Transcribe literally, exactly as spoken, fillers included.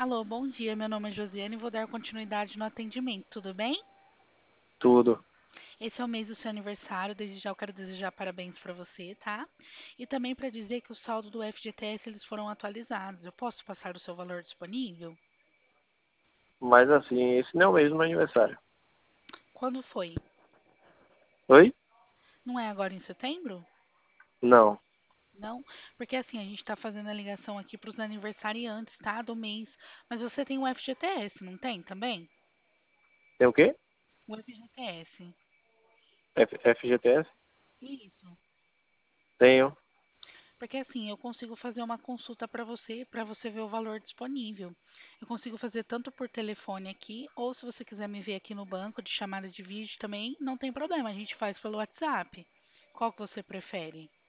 Alô, bom dia. Meu nome é Josiane e vou dar continuidade no atendimento, tudo bem? Tudo. Esse é o mês do seu aniversário, desde já eu quero desejar parabéns para você, tá? E também para dizer que o saldo do F G T S eles foram atualizados. Eu posso passar o seu valor disponível? Mas assim, esse não é o mesmo meu aniversário. Quando foi? Oi? Não é agora em setembro? Não. Não, porque assim, a gente está fazendo a ligação aqui para os aniversariantes, tá? Do mês. Mas você tem o F G T S, não tem também? Tem o quê? O F G T S. F FGTS? Isso. Tenho. Porque assim, eu consigo fazer uma consulta para você, para você ver o valor disponível. Eu consigo fazer tanto por telefone aqui, ou se você quiser me ver aqui no banco de chamada de vídeo também, não tem problema, a gente faz pelo WhatsApp. Qual que você prefere?